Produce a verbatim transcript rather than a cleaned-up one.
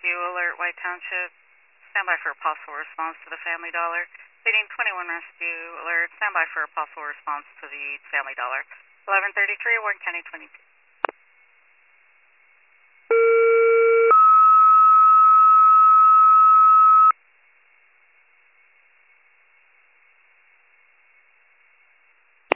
Rescue Alert, White Township. Stand by for a possible response to the Family Dollar. Leading twenty-one Rescue Alert. Stand by for a possible response to the Family Dollar. eleven thirty-three, Warren County twenty-two.